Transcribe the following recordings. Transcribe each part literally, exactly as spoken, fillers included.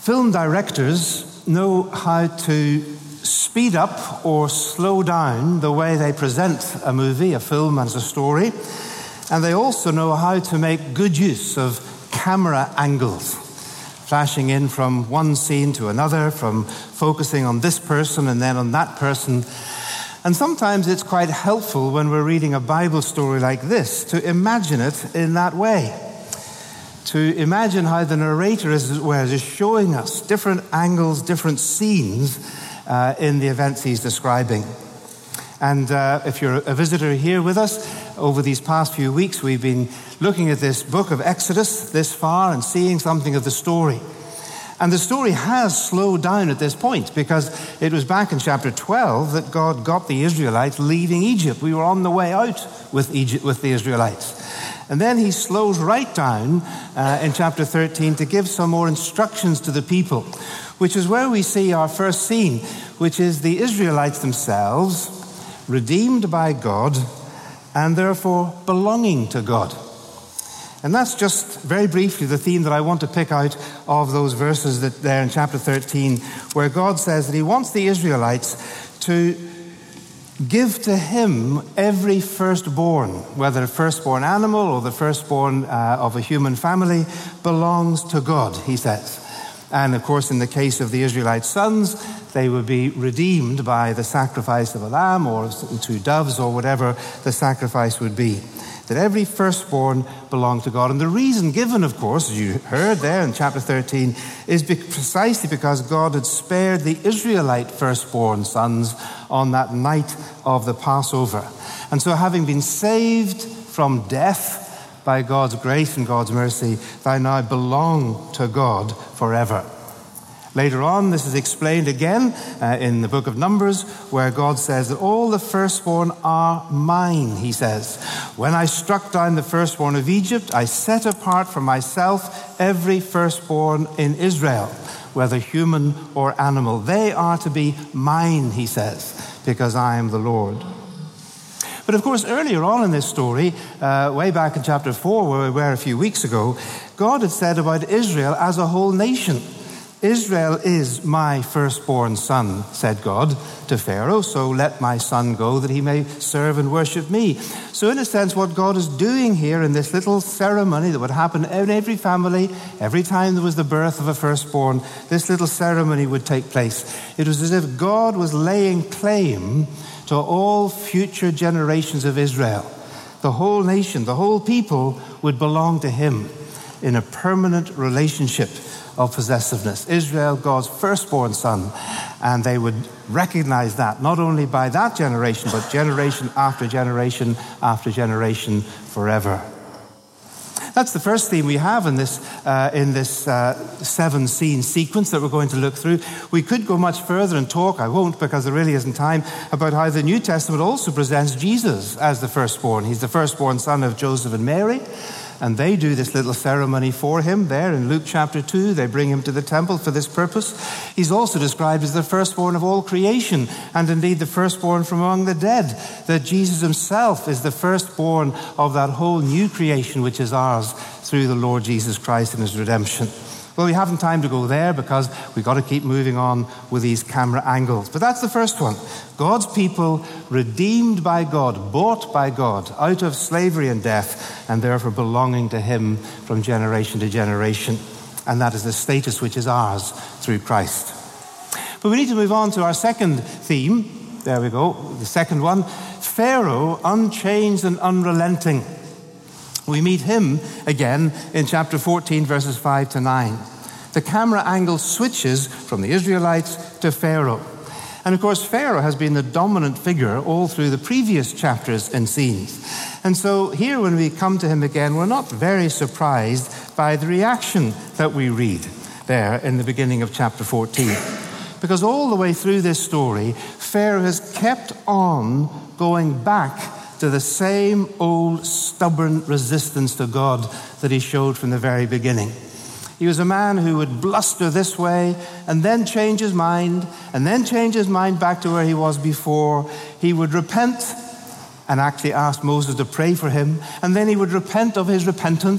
Film directors know how to speed up or slow down the way they present a movie, a film as a story. And they also know how to make good use of camera angles, flashing in from one scene to another, from focusing on this person and then on that person. And sometimes it's quite helpful when we're reading a Bible story like this to imagine it in that way. To imagine how the narrator is, is showing us different angles, different scenes uh, in the events he's describing. And uh, if you're a visitor here with us, over these past few weeks, we've been looking at this book of Exodus this far and seeing something of the story. And the story has slowed down at this point because it was back in chapter twelve that God got the Israelites leaving Egypt. We were on the way out with Egypt, with the Israelites. And then he slows right down uh, in chapter thirteen to give some more instructions to the people, which is where we see our first scene, which is the Israelites themselves, redeemed by God, and therefore belonging to God. And that's just very briefly the theme that I want to pick out of those verses that there in chapter thirteen, where God says that he wants the Israelites to give to him every firstborn, whether a firstborn animal or the firstborn uh, of a human family, belongs to God, he says. And of course, in the case of the Israelite sons, they would be redeemed by the sacrifice of a lamb or two doves or whatever the sacrifice would be. That every firstborn belonged to God. And the reason given, of course, as you heard there in chapter thirteen, is be- precisely because God had spared the Israelite firstborn sons on that night of the Passover. And so having been saved from death by God's grace and God's mercy, they now belong to God forever. Later on, this is explained again uh, in the book of Numbers, where God says that all the firstborn are mine, he says. When I struck down the firstborn of Egypt, I set apart for myself every firstborn in Israel, whether human or animal. They are to be mine, he says, because I am the Lord. But of course, earlier on in this story, uh, way back in chapter four, where we were a few weeks ago, God had said about Israel as a whole nation, Israel is my firstborn son, said God to Pharaoh, so let my son go that he may serve and worship me. So in a sense, what God is doing here in this little ceremony that would happen in every family, every time there was the birth of a firstborn, this little ceremony would take place. It was as if God was laying claim to all future generations of Israel. The whole nation, the whole people would belong to him in a permanent relationship of possessiveness. Israel, God's firstborn son, and they would recognize that not only by that generation, but generation after generation after generation forever. That's the first theme we have in this uh, in this uh, seven scene sequence that we're going to look through. We could go much further and talk, I won't because there really isn't time, about how the New Testament also presents Jesus as the firstborn. He's the firstborn son of Joseph and Mary. And they do this little ceremony for him there in Luke chapter two. They bring him to the temple for this purpose. He's also described as the firstborn of all creation, and indeed the firstborn from among the dead. That Jesus himself is the firstborn of that whole new creation which is ours through the Lord Jesus Christ and his redemption. Well, we haven't time to go there because we've got to keep moving on with these camera angles. But that's the first one. God's people redeemed by God, bought by God out of slavery and death, and therefore belonging to him from generation to generation. And that is the status which is ours through Christ. But we need to move on to our second theme. There we go, the second one. Pharaoh, unchanged and unrelenting. We meet him again in chapter fourteen, verses five to nine. The camera angle switches from the Israelites to Pharaoh. And of course, Pharaoh has been the dominant figure all through the previous chapters and scenes. And so here when we come to him again, we're not very surprised by the reaction that we read there in the beginning of chapter fourteen. Because all the way through this story, Pharaoh has kept on going back to the same old stubborn resistance to God that he showed from the very beginning. He was a man who would bluster this way and then change his mind and then change his mind back to where he was before. He would repent and actually ask Moses to pray for him, and then he would repent of his repentance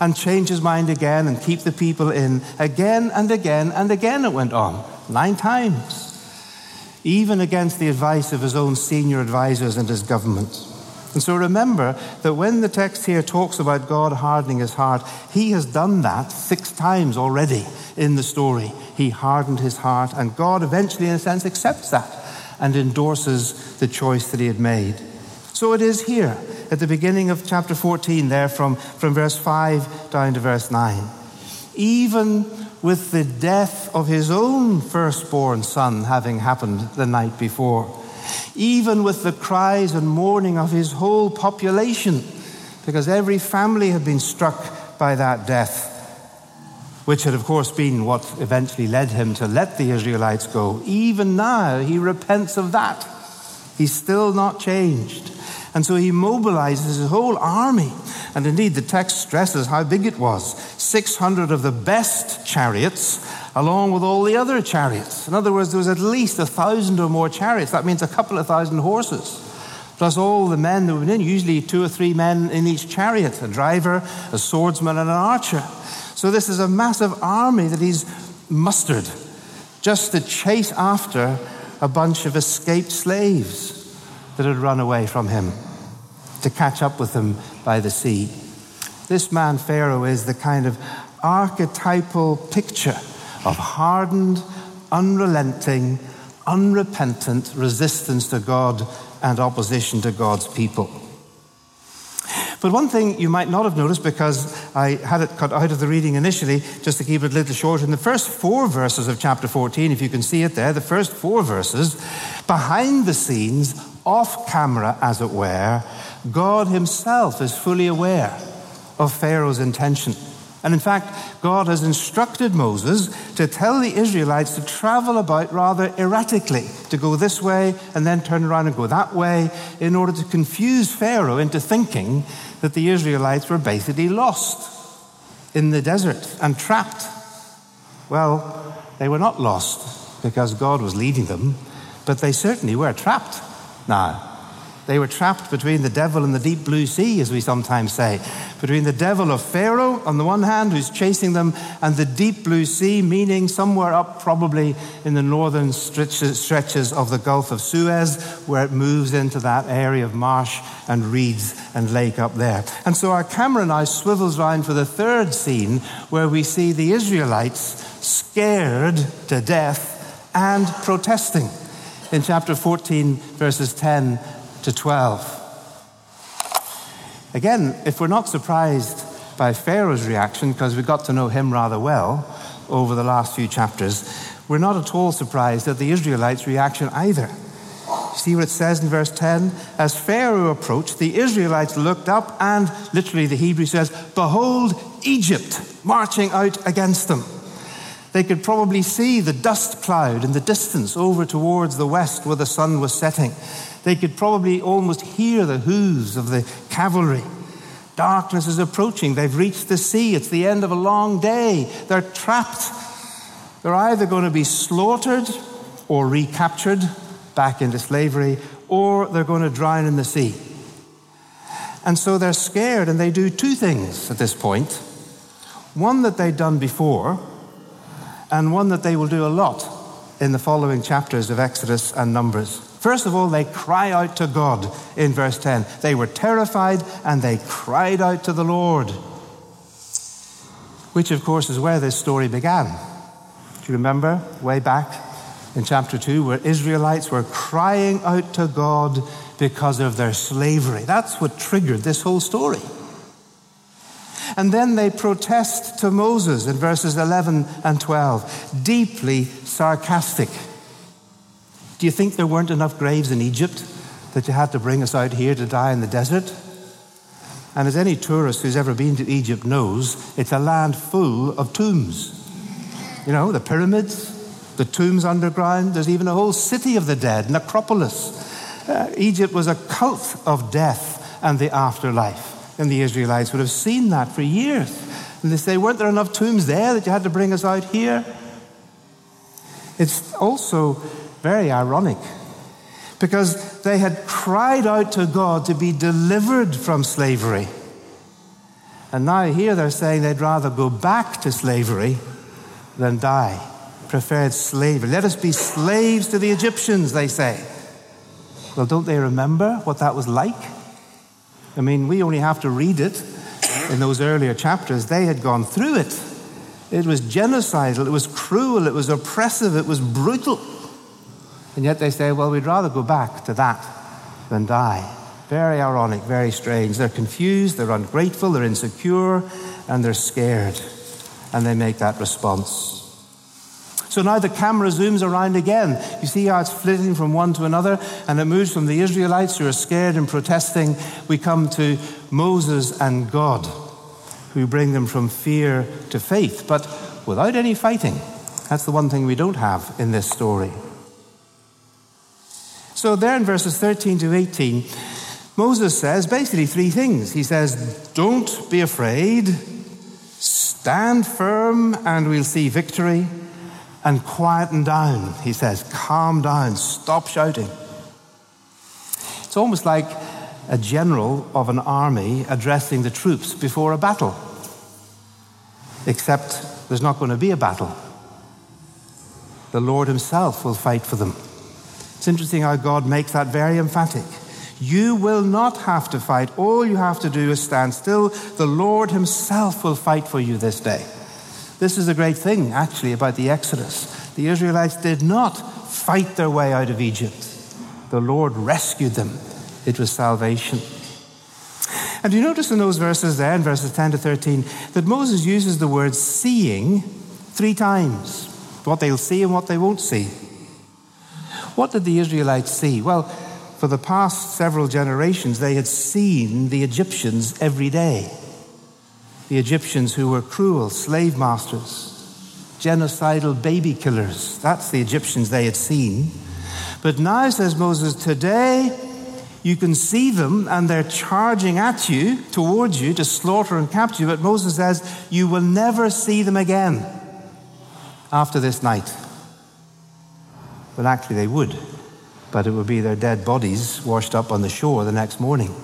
and change his mind again and keep the people in. Again and again and again it went on. Nine times. Even against the advice of his own senior advisors and his government. And so remember that when the text here talks about God hardening his heart, he has done that six times already in the story. He hardened his heart, and God eventually, in a sense, accepts that and endorses the choice that he had made. So it is here at the beginning of chapter fourteen, there from, from verse five down to verse nine. Even with the death of his own firstborn son having happened the night before, even with the cries and mourning of his whole population, because every family had been struck by that death, which had of course been what eventually led him to let the Israelites go. Even now he repents of that. He's still not changed. And so he mobilizes his whole army. And indeed the text stresses how big it was. six hundred of the best chariots, along with all the other chariots. In other words, there was at least a thousand or more chariots. That means a couple of thousand horses. Plus all the men that were in, usually two or three men in each chariot, a driver, a swordsman, and an archer. So this is a massive army that he's mustered just to chase after a bunch of escaped slaves that had run away from him, to catch up with him by the sea. This man, Pharaoh, is the kind of archetypal picture of hardened, unrelenting, unrepentant resistance to God and opposition to God's people. But one thing you might not have noticed, because I had it cut out of the reading initially, just to keep it a little short, in the first four verses of chapter fourteen, if you can see it there, the first four verses, behind the scenes, off camera as it were, God himself is fully aware of Pharaoh's intention. And in fact, God has instructed Moses to tell the Israelites to travel about rather erratically, to go this way and then turn around and go that way, in order to confuse Pharaoh into thinking that the Israelites were basically lost in the desert and trapped. Well, they were not lost because God was leading them, but they certainly were trapped now. They were trapped between the devil and the deep blue sea, as we sometimes say. Between the devil of Pharaoh, on the one hand, who's chasing them, and the deep blue sea, meaning somewhere up probably in the northern stretches, stretches of the Gulf of Suez, where it moves into that area of marsh and reeds and lake up there. And so our camera now swivels round for the third scene, where we see the Israelites scared to death and protesting. In chapter fourteen, verses ten to twelve. Again, if we're not surprised by Pharaoh's reaction, because we got to know him rather well over the last few chapters, we're not at all surprised at the Israelites' reaction either. See what it says in verse ten? As Pharaoh approached, the Israelites looked up and, literally the Hebrew says, behold, Egypt marching out against them. They could probably see the dust cloud in the distance over towards the west where the sun was setting. They could probably almost hear the hooves of the cavalry. Darkness is approaching. They've reached the sea. It's the end of a long day. They're trapped. They're either going to be slaughtered or recaptured back into slavery, or they're going to drown in the sea. And so they're scared, and they do two things at this point. One that they'd done before, and one that they will do a lot in the following chapters of Exodus and Numbers. First of all, they cry out to God in verse ten. They were terrified and they cried out to the Lord, which of course is where this story began. Do you remember way back in chapter two, where Israelites were crying out to God because of their slavery? That's what triggered this whole story. And then they protest to Moses in verses eleven and twelve, deeply sarcastic. Do you think there weren't enough graves in Egypt that you had to bring us out here to die in the desert? And as any tourist who's ever been to Egypt knows, it's a land full of tombs. You know, the pyramids, the tombs underground. There's even a whole city of the dead, necropolis. Uh, Egypt was a cult of death and the afterlife. And the Israelites would have seen that for years. And they say, weren't there enough tombs there that you had to bring us out here? It's also very ironic, because they had cried out to God to be delivered from slavery. And now here they're saying they'd rather go back to slavery than die. Preferred slavery. Let us be slaves to the Egyptians, they say. Well, don't they remember what that was like? I mean, we only have to read it in those earlier chapters. They had gone through it. It was genocidal, it was cruel, it was oppressive, it was brutal. And yet they say, well, we'd rather go back to that than die. Very ironic, very strange. They're confused, they're ungrateful, they're insecure, and they're scared. And they make that response. So now the camera zooms around again. You see how it's flitting from one to another, and it moves from the Israelites who are scared and protesting. We come to Moses and God, who bring them from fear to faith, but without any fighting. That's the one thing we don't have in this story. So there in verses thirteen to eighteen, Moses says basically three things. He says, don't be afraid, stand firm and we'll see victory, and quieten down, he says, calm down, stop shouting. It's almost like a general of an army addressing the troops before a battle. Except there's not going to be a battle. The Lord himself will fight for them. It's interesting how God makes that very emphatic. You will not have to fight. All you have to do is stand still. The Lord himself will fight for you this day. This is a great thing, actually, about the Exodus. The Israelites did not fight their way out of Egypt. The Lord rescued them. It was salvation. And you notice in those verses there, in verses ten to thirteen, that Moses uses the word seeing three times. What they'll see and what they won't see. What did the Israelites see? Well, for the past several generations, they had seen the Egyptians every day. The Egyptians who were cruel slave masters, genocidal baby killers. That's the Egyptians they had seen. But now, says Moses, today you can see them and they're charging at you, towards you, to slaughter and capture you. But Moses says, you will never see them again after this night. Well, actually they would. But it would be their dead bodies washed up on the shore the next morning.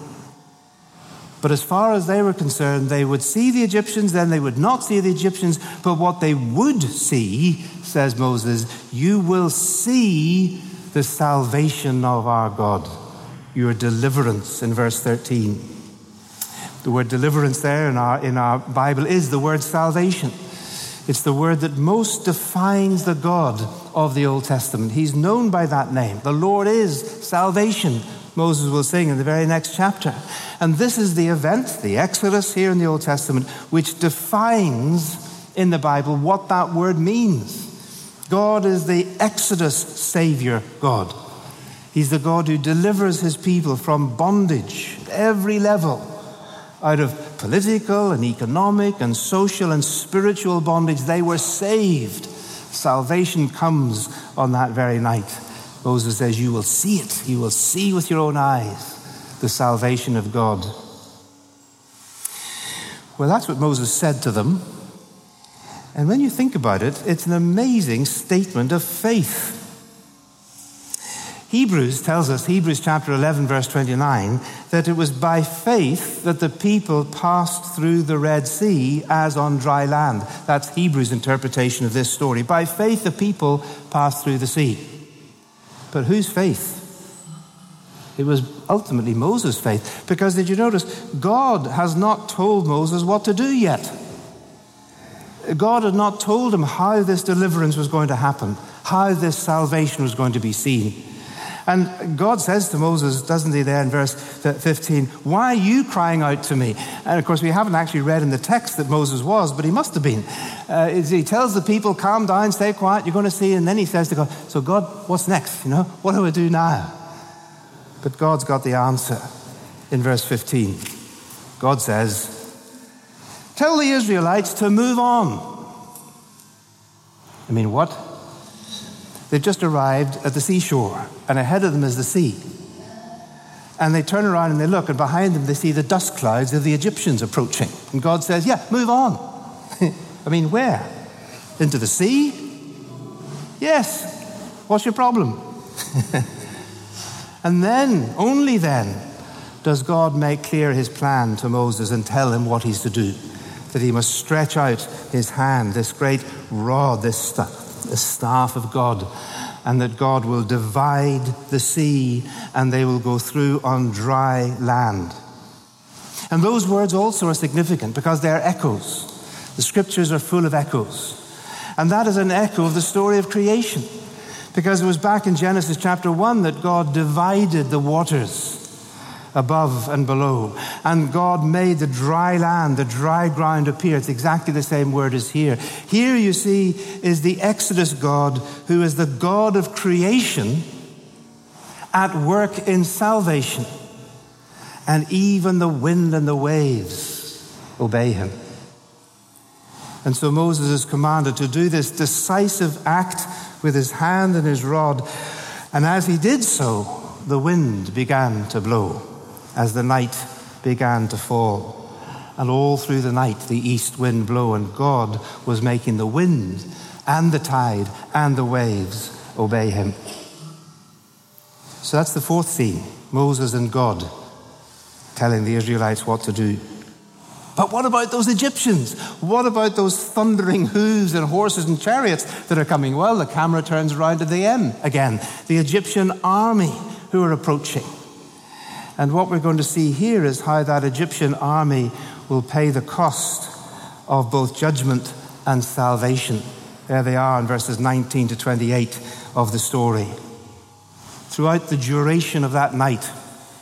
But as far as they were concerned, they would see the Egyptians, then they would not see the Egyptians. But what they would see, says Moses, you will see the salvation of our God. Your deliverance, in verse thirteen. The word deliverance there in our, in our Bible is the word salvation. It's the word that most defines the God of the Old Testament. He's known by that name. The Lord is salvation, Moses will sing in the very next chapter. And this is the event, the Exodus here in the Old Testament, which defines in the Bible what that word means. God is the Exodus Savior God. He's the God who delivers his people from bondage at every level, out of political and economic and social and spiritual bondage. They were saved. Salvation comes on that very night. Moses says, you will see it. You will see with your own eyes the salvation of God. Well, that's what Moses said to them. And when you think about it, it's an amazing statement of faith. Hebrews tells us, Hebrews chapter eleven, verse twenty-nine, that it was by faith that the people passed through the Red Sea as on dry land. That's Hebrews' interpretation of this story. By faith the people passed through the sea. But whose faith? It was ultimately Moses' faith. Because did you notice, God has not told Moses what to do yet. God had not told him how this deliverance was going to happen, how this salvation was going to be seen. And God says to Moses, doesn't he, there in verse fifteen, why are you crying out to me? And of course, we haven't actually read in the text that Moses was, but he must have been. Uh, he tells the people, calm down, stay quiet, you're going to see. And then he says to God, so God, what's next? You know, what do I do now? But God's got the answer in verse fifteen. God says, tell the Israelites to move on. I mean, what? They've just arrived at the seashore, and ahead of them is the sea. And they turn around and they look, and behind them they see the dust clouds of the Egyptians approaching. And God says, yeah, move on. I mean, where? Into the sea? Yes. What's your problem? And then, only then, does God make clear his plan to Moses and tell him what he's to do. That he must stretch out his hand, this great rod, this, st- this staff of God, and that God will divide the sea and they will go through on dry land. And those words also are significant because they are echoes. The scriptures are full of echoes. And that is an echo of the story of creation. Because it was back in Genesis chapter one that God divided the waters above and below. And God made the dry land, the dry ground appear. It's exactly the same word as here. Here, you see, is the Exodus God who is the God of creation at work in salvation. And even the wind and the waves obey him. And so Moses is commanded to do this decisive act with his hand and his rod. And as he did so, the wind began to blow as the night began to fall. And all through the night, the east wind blew, and God was making the wind and the tide and the waves obey him. So that's the fourth theme, Moses and God telling the Israelites what to do. But what about those Egyptians? What about those thundering hooves and horses and chariots that are coming? Well, the camera turns around to them again. The Egyptian army who are approaching. And what we're going to see here is how that Egyptian army will pay the cost of both judgment and salvation. There they are in verses nineteen to twenty-eight of the story. Throughout the duration of that night,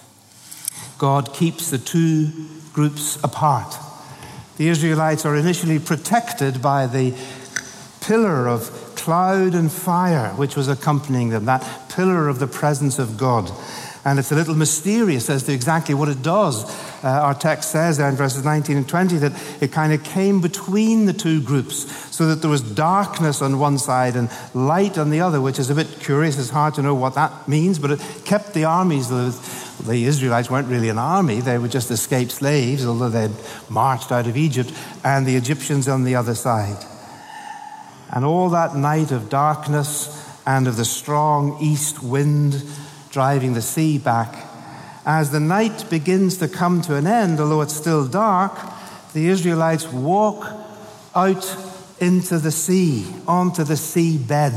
God keeps the two groups apart. The Israelites are initially protected by the pillar of cloud and fire which was accompanying them, that pillar of the presence of God. And it's a little mysterious as to exactly what it does. Uh, our text says there in verses nineteen and twenty that it kind of came between the two groups so that there was darkness on one side and light on the other, which is a bit curious. It's hard to know what that means, but it kept the armies. The, the Israelites weren't really an army. They were just escaped slaves, although they'd marched out of Egypt, and the Egyptians on the other side. And all that night of darkness and of the strong east wind driving the sea back, as the night begins to come to an end, although it's still dark, the Israelites walk out into the sea, onto the sea bed,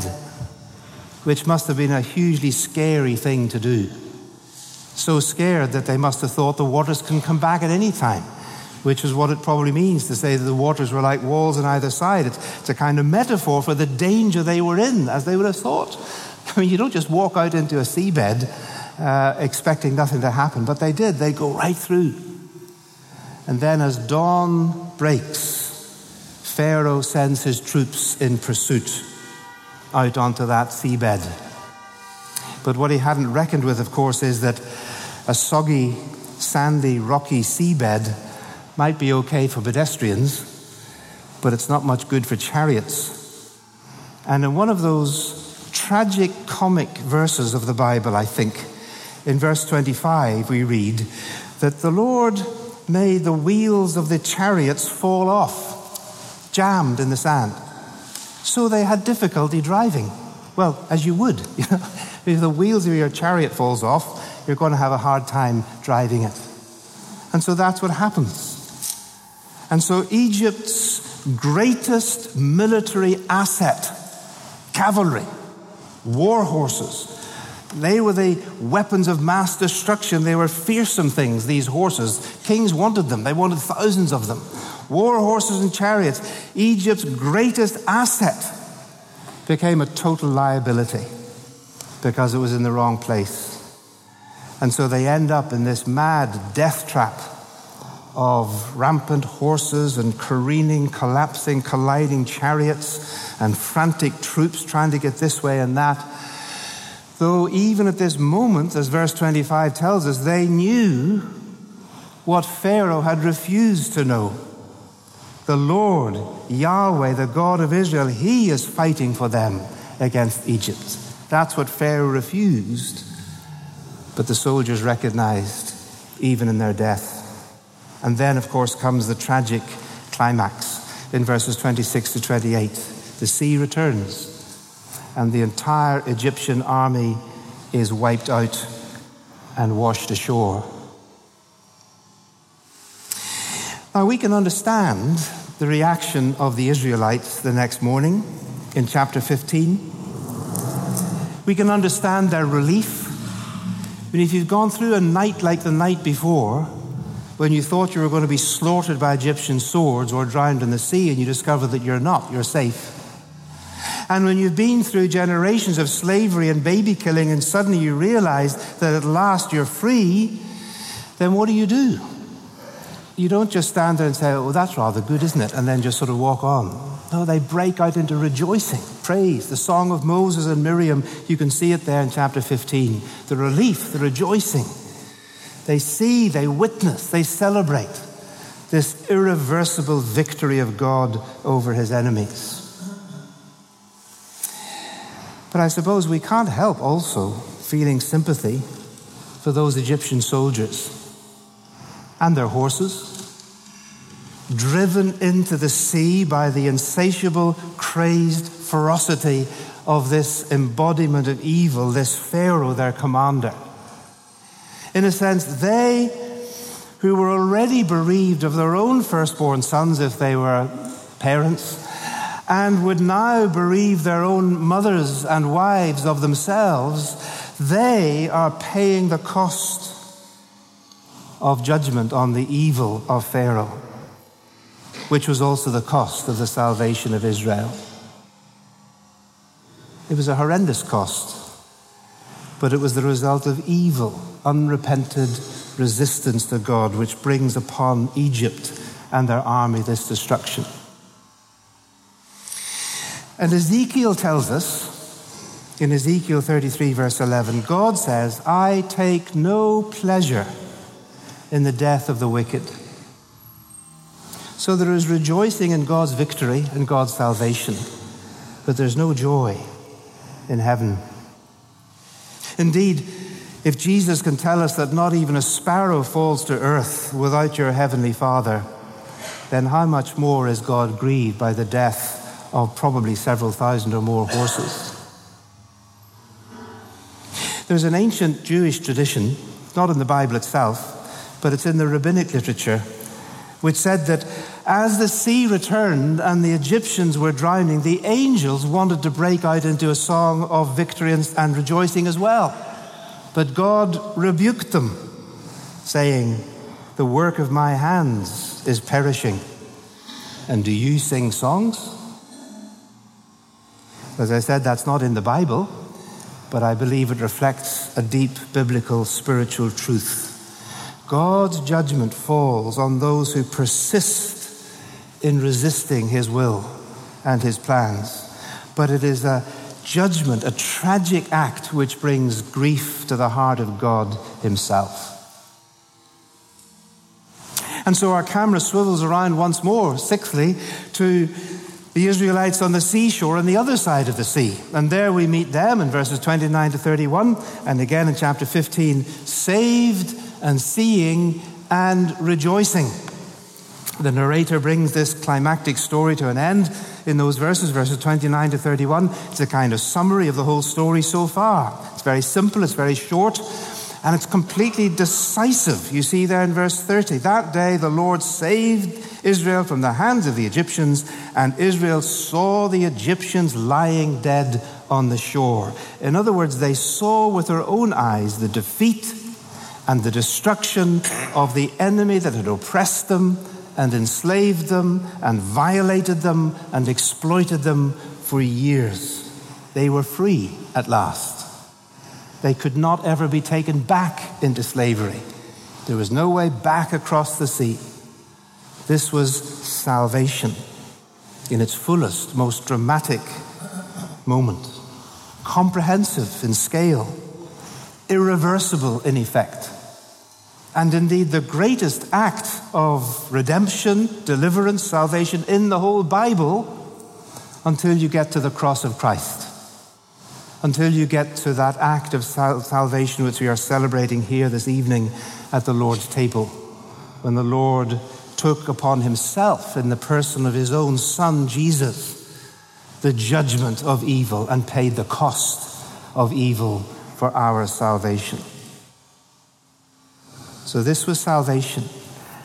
which must have been a hugely scary thing to do. So scared that they must have thought the waters can come back at any time, which is what it probably means to say that the waters were like walls on either side. It's, it's a kind of metaphor for the danger they were in, as they would have thought. I mean, you don't just walk out into a seabed uh, expecting nothing to happen, but they did. They go right through. And then as dawn breaks, Pharaoh sends his troops in pursuit out onto that seabed. But what he hadn't reckoned with, of course, is that a soggy, sandy, rocky seabed might be okay for pedestrians, but it's not much good for chariots. And in one of those tragic comic verses of the Bible, I think, in verse twenty-five we read that the Lord made the wheels of the chariots fall off, jammed in the sand. So they had difficulty driving. Well, as you would. You know, if the wheels of your chariot falls off, you're going to have a hard time driving it. And so that's what happens. And so Egypt's greatest military asset, cavalry, war horses, they were the weapons of mass destruction. They were fearsome things, these horses. Kings wanted them. They wanted thousands of them. War horses and chariots. Egypt's greatest asset became a total liability because it was in the wrong place. And so they end up in this mad death trap of rampant horses and careening, collapsing, colliding chariots and frantic troops trying to get this way and that. Though even at this moment, as verse twenty-five tells us, they knew what Pharaoh had refused to know. The Lord, Yahweh, the God of Israel, He is fighting for them against Egypt. That's what Pharaoh refused, but the soldiers recognized even in their death. And then, of course, comes the tragic climax in verses twenty-six to twenty-eight. The sea returns, and the entire Egyptian army is wiped out and washed ashore. Now we can understand the reaction of the Israelites the next morning in chapter fifteen. We can understand their relief. But if you've gone through a night like the night before, when you thought you were going to be slaughtered by Egyptian swords or drowned in the sea, and you discover that you're not, you're safe. And when you've been through generations of slavery and baby killing, and suddenly you realize that at last you're free, then what do you do? You don't just stand there and say, oh, that's rather good, isn't it? And then just sort of walk on. No, they break out into rejoicing, praise. The song of Moses and Miriam, you can see it there in chapter fifteen. The relief, the rejoicing. They see, they witness, they celebrate this irreversible victory of God over his enemies. But I suppose we can't help also feeling sympathy for those Egyptian soldiers and their horses, driven into the sea by the insatiable, crazed ferocity of this embodiment of evil, this Pharaoh, their commander. In a sense, they who were already bereaved of their own firstborn sons if they were parents, and would now bereave their own mothers and wives of themselves, they are paying the cost of judgment on the evil of Pharaoh, which was also the cost of the salvation of Israel. It was a horrendous cost, but it was the result of evil, unrepented resistance to God, which brings upon Egypt and their army this destruction. And Ezekiel tells us, in Ezekiel thirty-three, verse eleven, God says, I take no pleasure in the death of the wicked. So there is rejoicing in God's victory and God's salvation, but there's no joy in heaven. Indeed, if Jesus can tell us that not even a sparrow falls to earth without your heavenly Father, then how much more is God grieved by the death of probably several thousand or more horses? There's an ancient Jewish tradition, not in the Bible itself, but it's in the rabbinic literature, which said that as the sea returned and the Egyptians were drowning, the angels wanted to break out into a song of victory and, and rejoicing as well. But God rebuked them, saying, the work of my hands is perishing. And do you sing songs? As I said, that's not in the Bible, but I believe it reflects a deep biblical spiritual truth. God's judgment falls on those who persist in resisting his will and his plans. But it is a judgment, a tragic act which brings grief to the heart of God himself. And so our camera swivels around once more, sixthly, to the Israelites on the seashore on the other side of the sea. And there we meet them in verses twenty-nine to thirty-one, and again in chapter fifteen, saved and seeing and rejoicing. The narrator brings this climactic story to an end in those verses, verses twenty-nine to thirty-one. It's a kind of summary of the whole story so far. It's very simple, it's very short, and it's completely decisive. You see there in verse thirty, that day the Lord saved Israel from the hands of the Egyptians, and Israel saw the Egyptians lying dead on the shore. In other words, they saw with their own eyes the defeat and the destruction of the enemy that had oppressed them and enslaved them and violated them and exploited them for years. They were free at last. They could not ever be taken back into slavery. There was no way back across the sea. This was salvation in its fullest, most dramatic moment. Comprehensive in scale, irreversible in effect, and indeed the greatest act of redemption, deliverance, salvation in the whole Bible until you get to the cross of Christ, until you get to that act of sal- salvation which we are celebrating here this evening at the Lord's table, when the Lord took upon himself in the person of his own Son, Jesus, the judgment of evil and paid the cost of evil for our salvation. So this was salvation.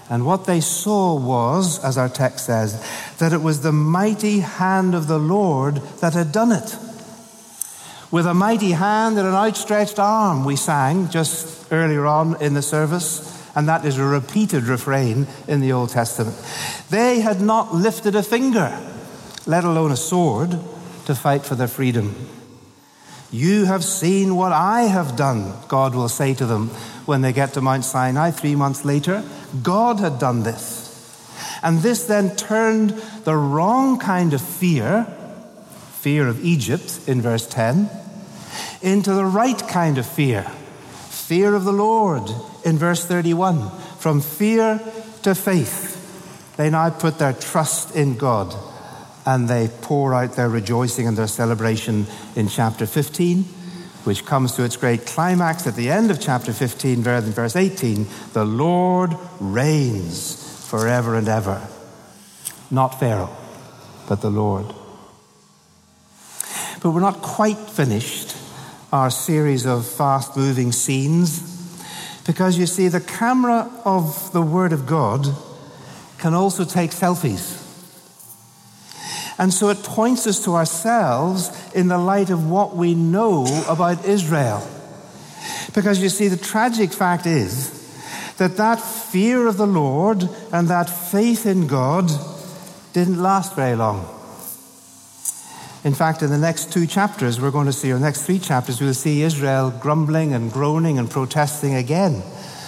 And what they saw was, as our text says, that it was the mighty hand of the Lord that had done it. With a mighty hand and an outstretched arm, we sang just earlier on in the service, and that is a repeated refrain in the Old Testament. They had not lifted a finger, let alone a sword, to fight for their freedom. You have seen what I have done, God will say to them when they get to Mount Sinai three months later. God had done this. And this then turned the wrong kind of fear, fear of Egypt in verse ten, into the right kind of fear, fear of the Lord in verse thirty-one. From fear to faith, they now put their trust in God, and they pour out their rejoicing and their celebration in chapter fifteen, which comes to its great climax at the end of chapter fifteen, verse eighteen. The Lord reigns forever and ever. Not Pharaoh, but the Lord. But we're not quite finished our series of fast-moving scenes, because you see, the camera of the Word of God can also take selfies. And so it points us to ourselves in the light of what we know about Israel. Because you see, the tragic fact is that that fear of the Lord and that faith in God didn't last very long. In fact, in the next two chapters, we're going to see, or next three chapters, we'll see Israel grumbling and groaning and protesting again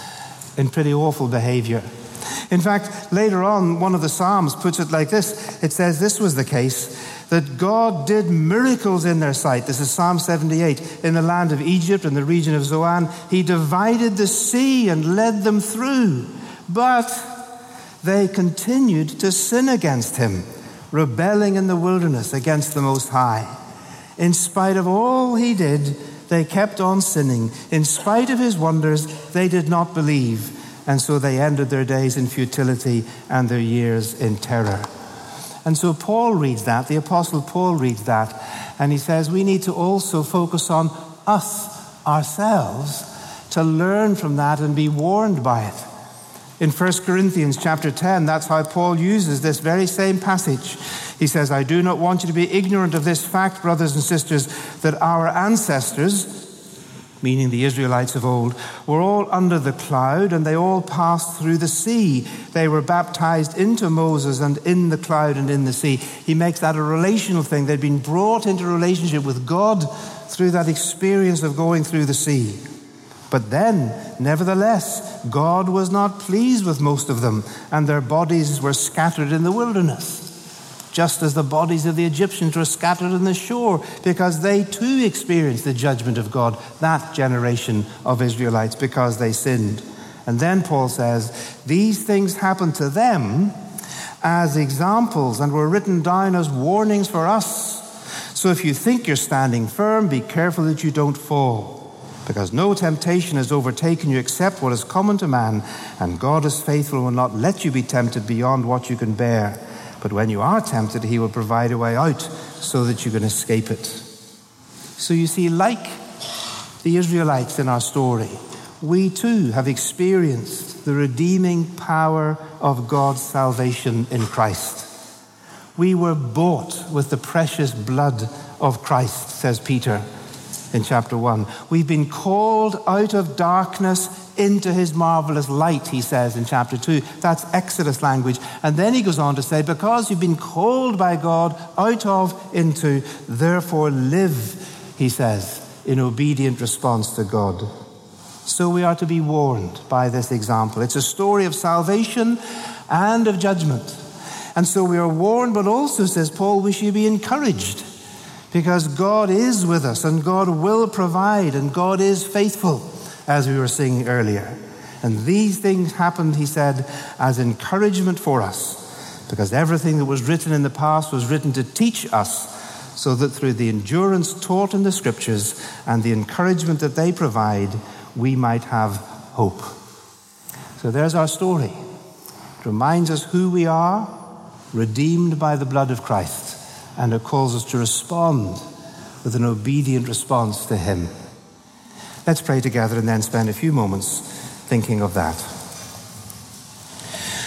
in pretty awful behavior. In fact, later on, one of the Psalms puts it like this. It says this was the case, that God did miracles in their sight. This is Psalm seventy-eight. In the land of Egypt, in the region of Zoan, he divided the sea and led them through. But they continued to sin against him, rebelling in the wilderness against the Most High. In spite of all he did, they kept on sinning. In spite of his wonders, they did not believe. And so they ended their days in futility and their years in terror. And so Paul reads that, the Apostle Paul reads that, and he says we need to also focus on us, ourselves, to learn from that and be warned by it. In First Corinthians chapter ten, that's how Paul uses this very same passage. He says, I do not want you to be ignorant of this fact, brothers and sisters, that our ancestors, meaning the Israelites of old, were all under the cloud, and they all passed through the sea. They were baptized into Moses and in the cloud and in the sea. He makes that a relational thing. They'd been brought into relationship with God through that experience of going through the sea. But then, nevertheless, God was not pleased with most of them, and their bodies were scattered in the wilderness, just as the bodies of the Egyptians were scattered on the shore, because they too experienced the judgment of God, that generation of Israelites, because they sinned. And then Paul says, these things happened to them as examples and were written down as warnings for us. So if you think you're standing firm, be careful that you don't fall. Because no temptation has overtaken you except what is common to man, and God is faithful and will not let you be tempted beyond what you can bear. But when you are tempted, he will provide a way out so that you can escape it. So you see, like the Israelites in our story, we too have experienced the redeeming power of God's salvation in Christ. We were bought with the precious blood of Christ, says Peter in chapter one. We've been called out of darkness into his marvelous light, he says in chapter two. That's Exodus language. And then he goes on to say, because you've been called by God out of, into, therefore live, he says, in obedient response to God. So we are to be warned by this example. It's a story of salvation and of judgment. And so we are warned, but also, says Paul, we should be encouraged, because God is with us and God will provide and God is faithful, as we were singing earlier. And these things happened, he said, as encouragement for us, because everything that was written in the past was written to teach us, so that through the endurance taught in the Scriptures and the encouragement that they provide, we might have hope. So there's our story. It reminds us who we are, redeemed by the blood of Christ. And it calls us to respond with an obedient response to him. Let's pray together and then spend a few moments thinking of that.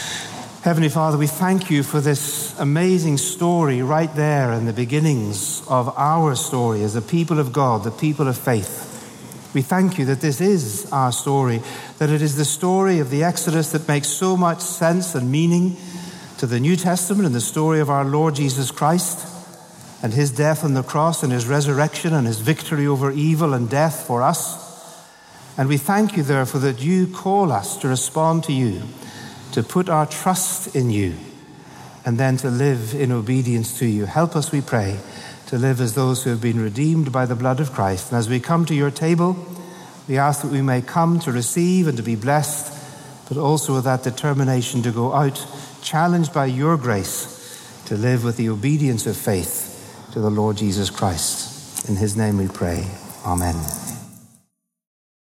Heavenly Father, we thank you for this amazing story right there in the beginnings of our story as the people of God, the people of faith. We thank you that this is our story, that it is the story of the Exodus that makes so much sense and meaning to the New Testament and the story of our Lord Jesus Christ and his death on the cross and his resurrection and his victory over evil and death for us. And we thank you, therefore, that you call us to respond to you, to put our trust in you, and then to live in obedience to you. Help us, we pray, to live as those who have been redeemed by the blood of Christ. And as we come to your table, we ask that we may come to receive and to be blessed, but also with that determination to go out, challenged by your grace, to live with the obedience of faith to the Lord Jesus Christ. In his name we pray. Amen.